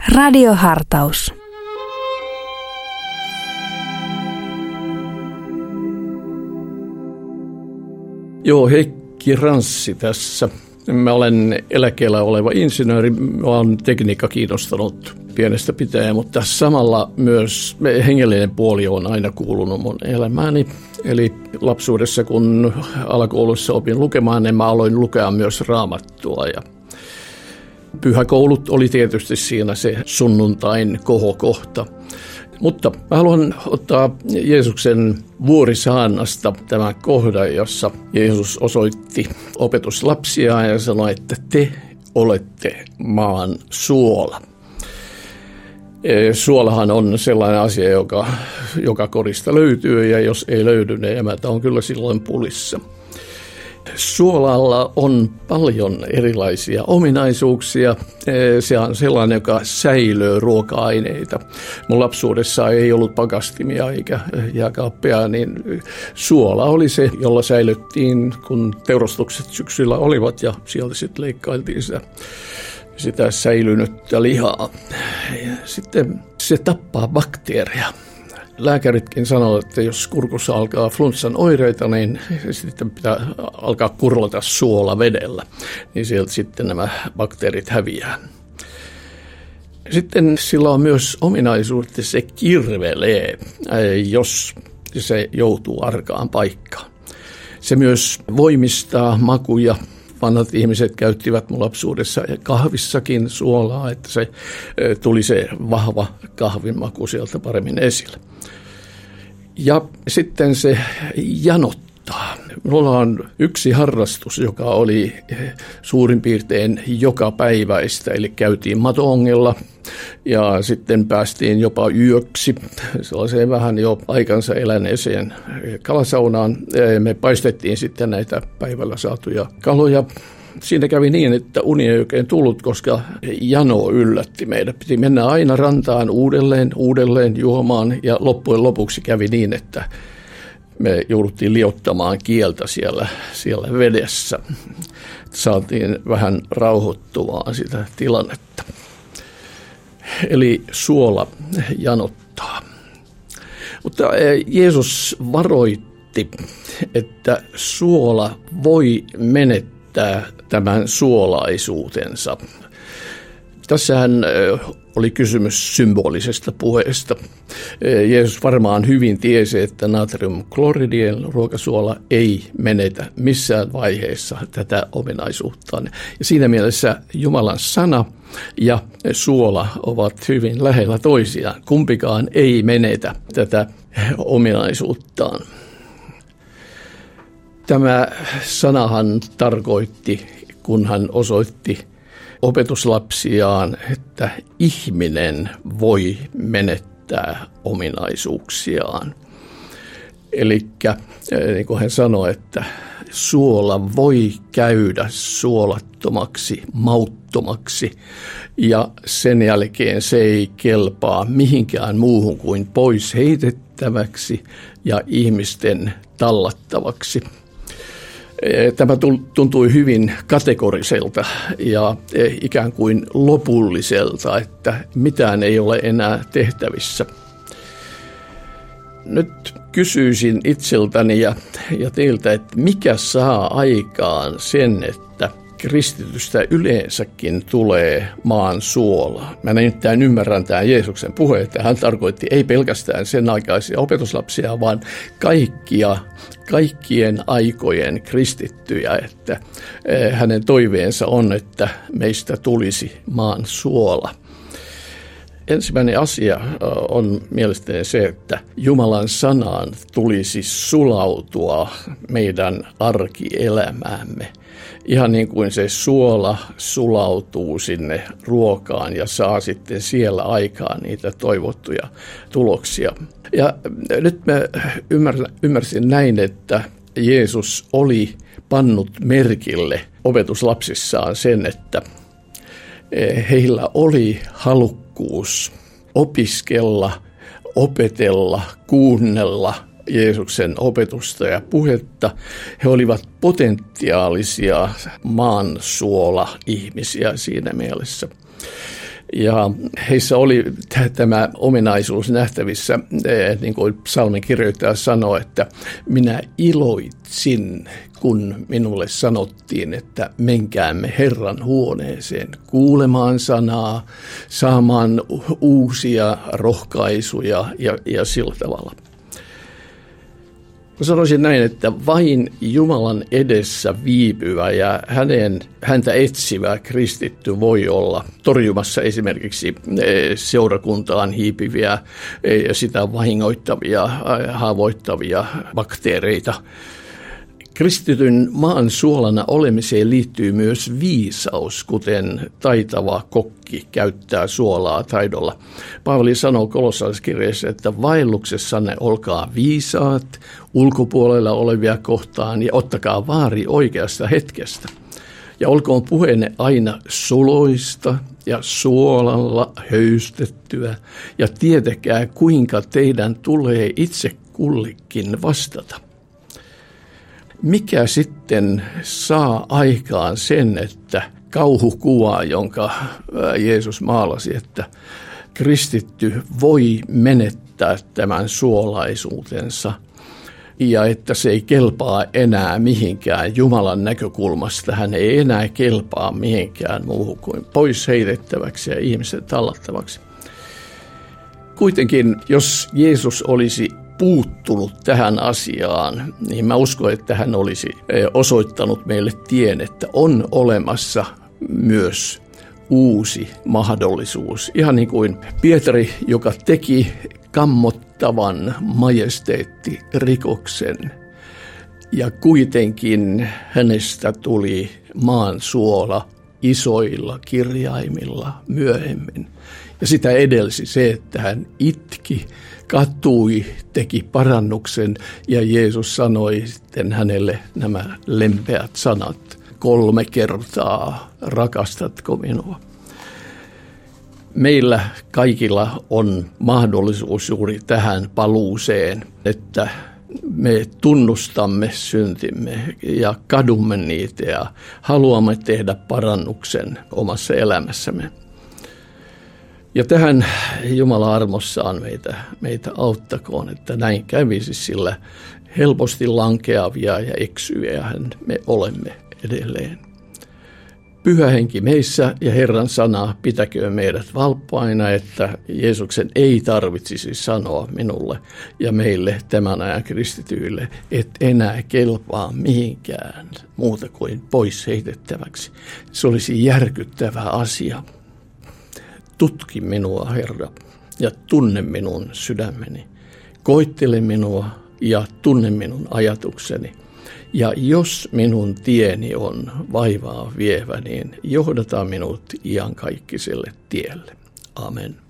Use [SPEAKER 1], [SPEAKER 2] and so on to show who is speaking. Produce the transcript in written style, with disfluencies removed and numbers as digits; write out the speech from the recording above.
[SPEAKER 1] Radiohartaus.
[SPEAKER 2] Joo, Heikki Ranssi tässä. Mä olen eläkkeellä oleva insinööri. Mä olen tekniikka kiinnostanut pienestä pitäen, mutta samalla myös hengellinen puoli on aina kuulunut mun elämääni. Eli lapsuudessa, kun alakoulussa opin lukemaan, niin mä aloin lukea myös Raamattua. Ja pyhäkoulut oli tietysti siinä se sunnuntain kohokohta. Mutta mä haluan ottaa Jeesuksen vuorisaarnasta tämän kohdan, jossa Jeesus osoitti opetuslapsiaan ja sanoi, että te olette maan suola. Suolahan on sellainen asia, joka korista löytyy, ja jos ei löydy, niin emät on kyllä silloin pulissa. Suolalla on paljon erilaisia ominaisuuksia. Se on sellainen, joka säilöö ruoka-aineita. Mun lapsuudessa ei ollut pakastimia eikä jääkaappia, niin suola oli se, jolla säilyttiin, kun teurastukset syksyllä olivat, ja sieltä sitten leikkailtiin sitä säilynyttä lihaa. Ja sitten se tappaa bakteereja. Lääkäritkin sanoo, että jos kurkussa alkaa flunssan oireita, niin sitten pitää alkaa kurlata suola vedellä, niin sieltä sitten nämä bakteerit häviää. Sitten sillä on myös ominaisuus, että se kirvelee, jos se joutuu arkaan paikkaan. Se myös voimistaa makuja. Vanhat ihmiset käyttivät mun lapsuudessa kahvissakin suolaa, että se tuli se vahva kahvinmaku sieltä paremmin esille. Ja sitten se janottaa. Minulla on yksi harrastus, joka oli suurin piirtein jokapäiväistä, eli käytiin matoongella ja sitten päästiin jopa yöksi sellaiseen vähän jo aikansa eläneeseen kalasaunaan. Me paistettiin sitten näitä päivällä saatuja kaloja. Siinä kävi niin, että uni ei oikein tullut, koska jano yllätti meidät. Piti mennä aina rantaan uudelleen juomaan, ja loppujen lopuksi kävi niin, että me jouduttiin liottamaan kieltä siellä vedessä. Saatiin vähän rauhoittuvaa sitä tilannetta. Eli suola janottaa. Mutta Jeesus varoitti, että suola voi menettää tämän suolaisuutensa. Tässähän oli kysymys symbolisesta puheesta. Jeesus varmaan hyvin tiesi, että natriumkloridien ruokasuola ei menetä missään vaiheessa tätä ominaisuuttaan. Ja siinä mielessä Jumalan sana ja suola ovat hyvin lähellä toisiaan. Kumpikaan ei menetä tätä ominaisuuttaan. Tämä sanahan tarkoitti, kun hän osoitti opetuslapsiaan, että ihminen voi menettää ominaisuuksiaan. Eli niin kuin hän sanoi, että suola voi käydä suolattomaksi, mauttomaksi, ja sen jälkeen se ei kelpaa mihinkään muuhun kuin pois heitettäväksi ja ihmisten tallattavaksi. Tämä tuntui hyvin kategoriselta ja ikään kuin lopulliselta, että mitään ei ole enää tehtävissä. Nyt kysyisin itseltäni ja teiltä, että mikä saa aikaan sen, että kristitystä yleensäkin tulee maan suola. Mä nimittäin ymmärrän tämän Jeesuksen puheen, että hän tarkoitti ei pelkästään sen aikaisia opetuslapsia, vaan kaikkien aikojen kristittyjä, että hänen toiveensa on, että meistä tulisi maan suola. Ensimmäinen asia on mielestäni se, että Jumalan sanaan tulisi sulautua meidän arkielämäämme. Ihan niin kuin se suola sulautuu sinne ruokaan ja saa sitten siellä aikaan niitä toivottuja tuloksia. Ja nyt mä ymmärsin näin, että Jeesus oli pannut merkille opetuslapsissaan sen, että heillä oli halukkuus opiskella, opetella, kuunnella Jeesuksen opetusta ja puhetta. He olivat potentiaalisia maansuola-ihmisiä siinä mielessä. Ja heissä oli tämä ominaisuus nähtävissä, niin kuin psalmin kirjoittaja sanoi, että minä iloitsin, kun minulle sanottiin, että menkäämme Herran huoneeseen kuulemaan sanaa, saamaan uusia rohkaisuja ja sillä tavalla. Mä sanoisin näin, että vain Jumalan edessä viipyvä ja häntä etsivä kristitty voi olla torjumassa esimerkiksi seurakuntaan hiipiviä ja sitä vahingoittavia, haavoittavia bakteereita. Kristityn maan suolana olemiseen liittyy myös viisaus, kuten taitava kokki käyttää suolaa taidolla. Paavali sanoo kolossalaiskirjeessä, että vaelluksessanne olkaa viisaat ulkopuolella olevia kohtaan ja ottakaa vaari oikeasta hetkestä. Ja olkoon puheenne aina suloista ja suolalla höystettyä ja tietäkää, kuinka teidän tulee itse kullekin vastata. Mikä sitten saa aikaan sen, että kauhukuva, jonka Jeesus maalasi, että kristitty voi menettää tämän suolaisuutensa ja että se ei kelpaa enää mihinkään Jumalan näkökulmasta. Hän ei enää kelpaa mihinkään muuhun kuin pois heitettäväksi ja ihmisen tallattavaksi. Kuitenkin, jos Jeesus olisi puuttunut tähän asiaan, niin mä uskon, että hän olisi osoittanut meille tien, että on olemassa myös uusi mahdollisuus. Ihan niin kuin Pietari, joka teki kammottavan majesteettirikoksen ja kuitenkin hänestä tuli maan suola isoilla kirjaimilla myöhemmin. Ja sitä edelsi se, että hän itki, katui, teki parannuksen ja Jeesus sanoi sitten hänelle nämä lempeät sanat, 3 kertaa, rakastatko minua? Meillä kaikilla on mahdollisuus juuri tähän paluuseen, että me tunnustamme syntimme ja kadumme niitä ja haluamme tehdä parannuksen omassa elämässämme. Ja tähän Jumala armossaan meitä auttakoon, että näin kävisi, sillä helposti lankeavia ja eksyviähän me olemme edelleen. Pyhä henki meissä ja Herran sana pitäköön meidät valppaina, että Jeesuksen ei tarvitsisi sanoa minulle ja meille tämän ajan kristityille, et enää kelpaa mihinkään muuta kuin pois heitettäväksi. Se olisi järkyttävä asia. Tutki minua, Herra, ja tunne minun sydämeni. Koittele minua ja tunne minun ajatukseni. Ja jos minun tieni on vaivaa vievä, niin johdata minut iankaikkiselle tielle. Amen.